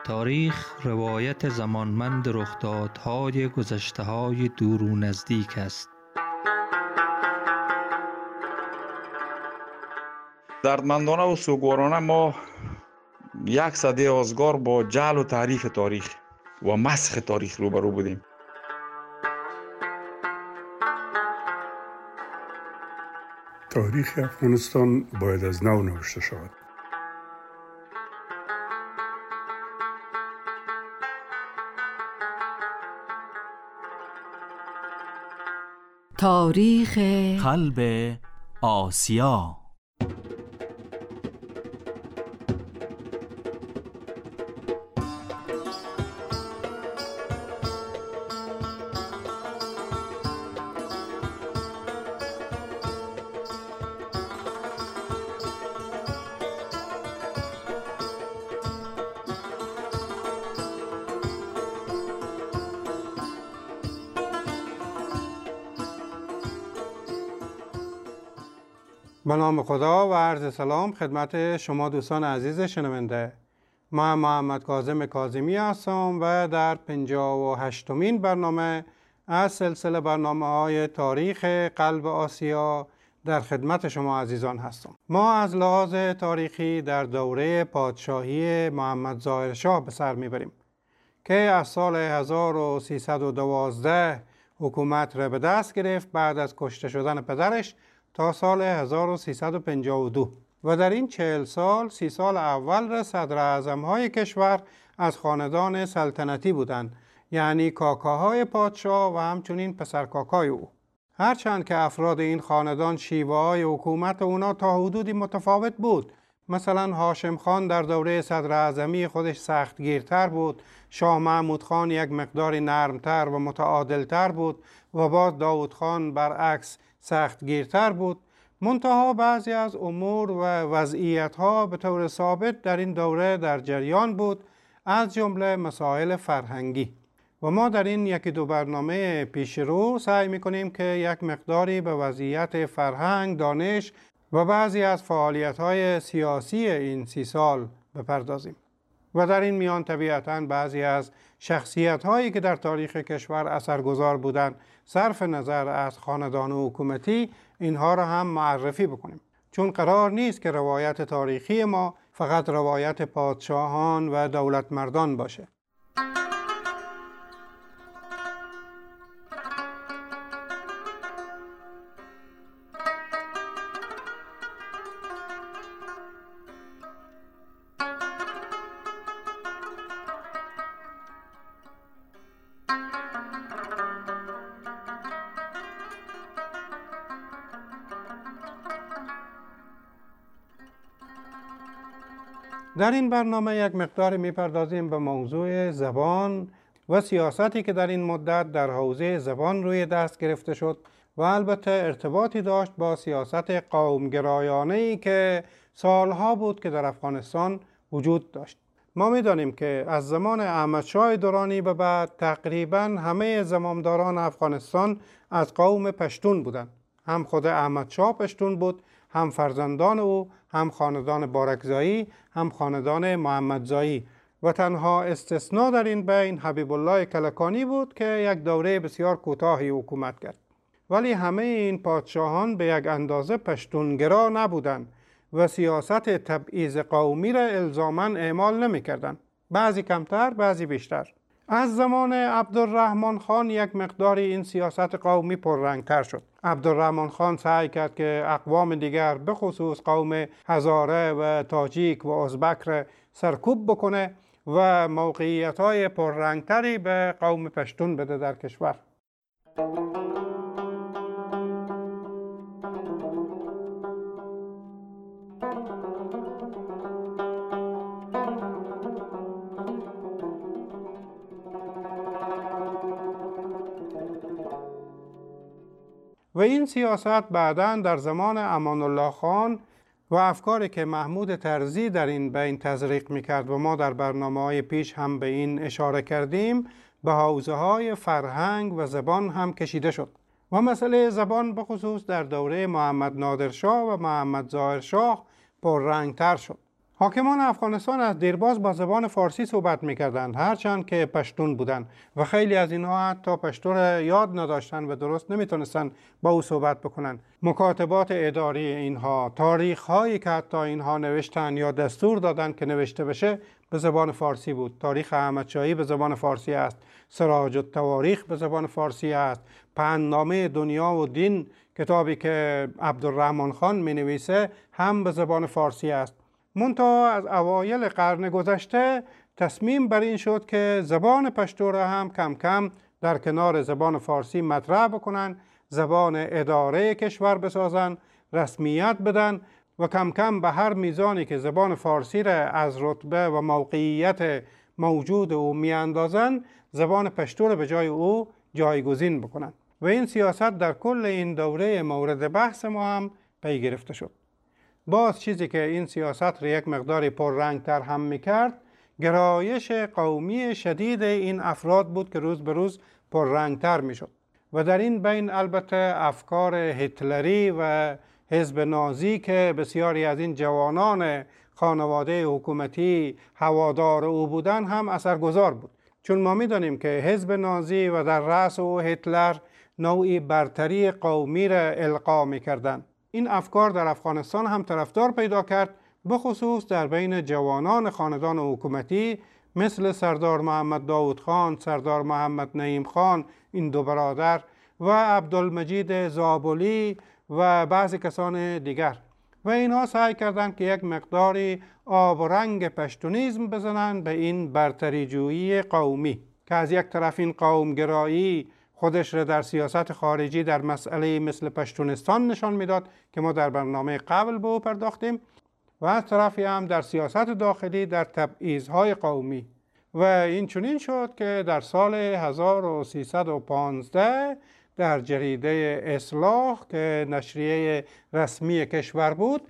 تاریخ روایت زمانمند رخدادهای گذشته‌های دور و نزدیک است. دردمندانه و سوگوارانه ما یک سده آزگار با جعل و تحریف تاریخ و مسخ تاریخ روبرو بودیم. تاریخ افغانستان باید از نو نوشته شود. تاریخ قلب آسیا. به نام خدا و عرض سلام خدمت شما دوستان عزیز شنونده. من محمد کاظم کاظمی هستم و در 58مین برنامه از سلسله برنامه‌های تاریخ قلب آسیا در خدمت شما عزیزان هستم. ما از لحاظ تاریخی در دوره پادشاهی محمد ظاهر شاه به سر میبریم که از سال 1312 حکومت را به دست گرفت بعد از کشته شدن پدرش تا سال 1352 و در این 40 سال 30 سال اول را صدر اعظم‌های کشور از خاندان سلطنتی بودند، یعنی کاکاهای پادشاه و همچنین پسرکاکای او. هرچند که افراد این خاندان شیوه‌های حکومت اونا تا حدودی متفاوت بود. مثلا هاشم خان در دوره صدر اعظمی خودش سختگیرتر بود، شاه محمود خان یک مقداری نرمتر و متعادلتر بود و باز داود خان برعکس سختگیرتر بود. منتها بعضی از امور و وضعیت‌ها به طور ثابت در این دوره در جریان بود، از جمله مسائل فرهنگی. و ما در این یکی دو برنامه پیش رو سعی می‌کنیم که یک مقداری به وضعیت فرهنگ، دانش و بعضی از فعالیت‌های سیاسی این 30 سال بپردازیم. و در این میان طبیعتاً بعضی از شخصیت‌هایی که در تاریخ کشور اثرگذار بودند صرف نظر از خاندان حکومتی اینها را هم معرفی بکنیم، چون قرار نیست که روایت تاریخی ما فقط روایت پادشاهان و دولتمردان باشه. در این برنامه یک مقدار میپردازیم به موضوع زبان و سیاستی که در این مدت در حوزه زبان روی دست گرفته شد و البته ارتباطی داشت با سیاست قومگرایانه‌ای که سالها بود که در افغانستان وجود داشت. ما میدانیم که از زمان احمدشاه درانی به بعد تقریباً همه زمامداران افغانستان از قوم پشتون بودند. هم خود احمدشاه پشتون بود، هم فرزندان او، هم خاندان بارکزایی، هم خاندان محمدزایی و تنها استثناء در این بین حبیب الله کلکانی بود که یک دوره بسیار کوتاهی حکومت کرد. ولی همه این پادشاهان به یک اندازه پشتونگرا نبودند و سیاست تبعیض قومی را الزاماً اعمال نمی کردند. بعضی کمتر، بعضی بیشتر. از زمان عبدالرحمن خان یک مقداری این سیاست قومی پررنگتر شد. عبدالرحمن خان سعی کرد که اقوام دیگر به خصوص قوم هزاره و تاجیک و ازبک را سرکوب بکنه و موقعیت‌های پررنگتری به قوم پشتون بده در کشور. و این سیاست بعداً در زمان امان الله خان و افکاری که محمود طرزی در این بین تزریق میکرد و ما در برنامه‌های پیش هم به این اشاره کردیم، به حوزه‌های فرهنگ و زبان هم کشیده شد. و مسئله زبان به خصوص در دوره محمد نادر شاه و محمد ظاهر شاه پررنگتر شد. حاکمان افغانستان از دیرباز با زبان فارسی صحبت میکردند، هرچند که پشتون بودند و خیلی از اینها حتی پشتو را یاد نداشتند و درست نمیتونستند با او صحبت بکنند. مکاتبات اداری اینها، تاریخ‌هایی که حتی اینها نوشتن یا دستور دادند که نوشته بشه به زبان فارسی بود. تاریخ احمدشاهی به زبان فارسی است، سراج التواریخ به زبان فارسی است، پندنامه دنیا و دین کتابی که عبدالرحمن خان مینویسه هم به زبان فارسی است. منتها از اوایل قرن گذشته تصمیم بر این شد که زبان پشتو را هم کم کم در کنار زبان فارسی مطرح بکنن، زبان اداره کشور بسازن، رسمیت بدن و کم کم به هر میزانی که زبان فارسی را از رتبه و موقعیت موجود او میاندازن، زبان پشتو را به جای او جایگزین بکنن. و این سیاست در کل این دوره مورد بحث ما هم پی گرفته شد. باز چیزی که این سیاست را یک مقداری پررنگتر هم میکرد، گرایش قومی شدید این افراد بود که روز به روز پررنگتر میشد و در این بین البته افکار هیتلری و حزب نازی که بسیاری از این جوانان خانواده حکومتی هوادار او بودن هم اثرگذار بود، چون ما میدانیم که حزب نازی و در رأس او هیتلر نوعی برتری قومی را القا میکردند. این افکار در افغانستان هم طرفدار پیدا کرد، به خصوص در بین جوانان خاندان حکومتی مثل سردار محمد داود خان، سردار محمد نعیم خان، این دو برادر، و عبدالمجید زابلی و بعضی کسان دیگر. و اینها سعی کردند که یک مقداری آب و رنگ پشتونیزم بزنند به این برتری جویی قومی که از یک طرف این قومگرایی خودش را در سیاست خارجی در مسئله مثل پشتونستان نشان میداد که ما در برنامه قبل به او پرداختیم، و از طرفی هم در سیاست داخلی در تبعیض‌های قومی. و این چنین شد که در سال 1315 در جریده اصلاح که نشریه رسمی کشور بود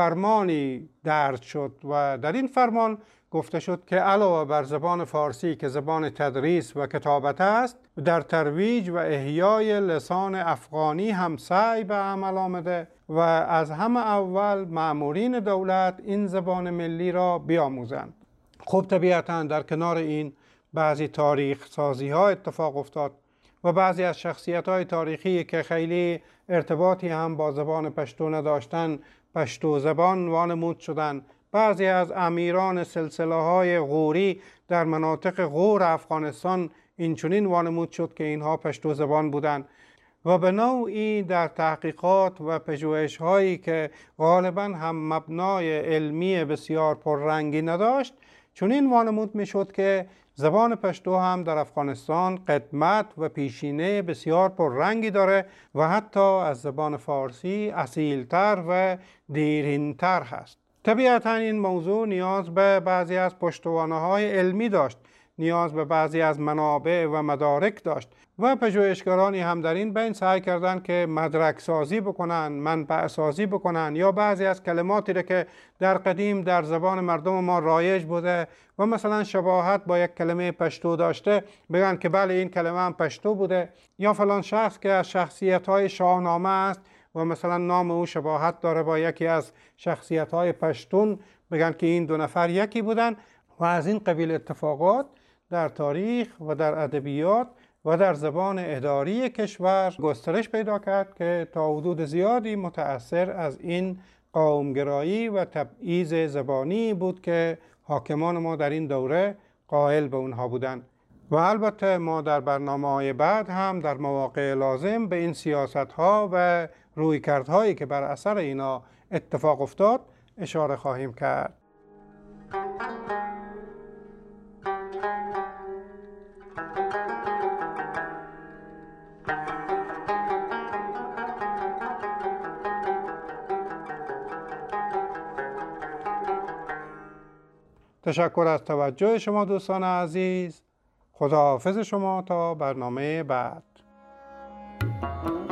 فرمانی درج شد و در این فرمان گفته شد که علاوه بر زبان فارسی که زبان تدریس و کتابت است، در ترویج و احیای لسان افغانی هم سعی به عمل آمده و از همه اول مأمورین دولت این زبان ملی را بیاموزند. خب طبیعتاً در کنار این بعضی تاریخ سازی ها اتفاق افتاد و بعضی از شخصیت های تاریخی که خیلی ارتباطی هم با زبان پشتو نداشتن پشتو زبان وانمود شدند. بعضی از امیران سلسله های غوری در مناطق غور افغانستان این چنین وانمود شد که اینها پشتو زبان بودند و به نوعی در تحقیقات و پژوهش هایی که غالبا هم مبنای علمی بسیار پررنگی نداشت چنین وانمود می شد که زبان پشتو هم در افغانستان قدمت و پیشینه بسیار پررنگی داره و حتی از زبان فارسی اصیلتر و دیرینتر هست. طبیعتا این موضوع نیاز به بعضی از پشتوانه‌های علمی داشت، نیاز به بعضی از منابع و مدارک داشت و پژوهشگرانی هم در این بین سعی کردند که مدرک سازی بکنن، منبع سازی بکنن یا بعضی از کلماتی را که در قدیم در زبان مردم ما رایج بوده و مثلا شباهت با یک کلمه پشتو داشته بگن که بله این کلمه هم پشتو بوده، یا فلان شخص که از شخصیت‌های شاهنامه است و مثلا نام او شباهت داره با یکی از شخصیت‌های پشتون بگن که این دو نفر یکی بودن. و از این قبیل اتفاقات در تاریخ و در ادبیات و در زبان اداری کشور گسترش پیدا کرد که تا حدود زیادی متأثر از این قومگرایی و تبعیض زبانی بود که حاکمان ما در این دوره قائل به اونها بودند. و البته ما در برنامه‌های بعد هم در مواقع لازم به این سیاست‌ها و رویکردهایی که بر اثر اینا اتفاق افتاد اشاره خواهیم کرد. تشکر از توجه شما دوستان عزیز. خداحافظ شما تا برنامه بعد.